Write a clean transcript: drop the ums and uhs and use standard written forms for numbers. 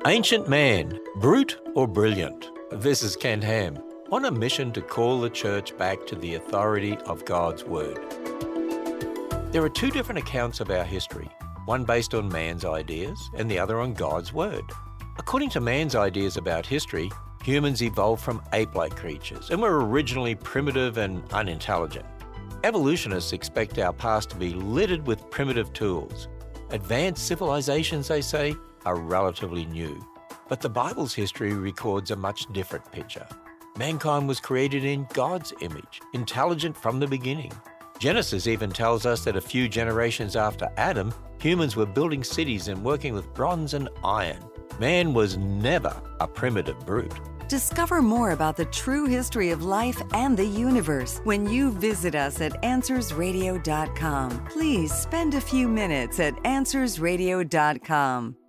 Ancient man, brute or brilliant? This is Ken Ham, on a mission to call the church back to the authority of God's Word. There are two different accounts of our history, one based on man's ideas and the other on God's Word. According to man's ideas about history, humans evolved from ape-like creatures and were originally primitive and unintelligent. Evolutionists expect our past to be littered with primitive tools. Advanced civilizations, they say, are relatively new. But the Bible's history records a much different picture. Mankind was created in God's image, intelligent from the beginning. Genesis even tells us that a few generations after Adam, humans were building cities and working with bronze and iron. Man was never a primitive brute. Discover more about the true history of life and the universe when you visit us at AnswersRadio.com. Please spend a few minutes at AnswersRadio.com.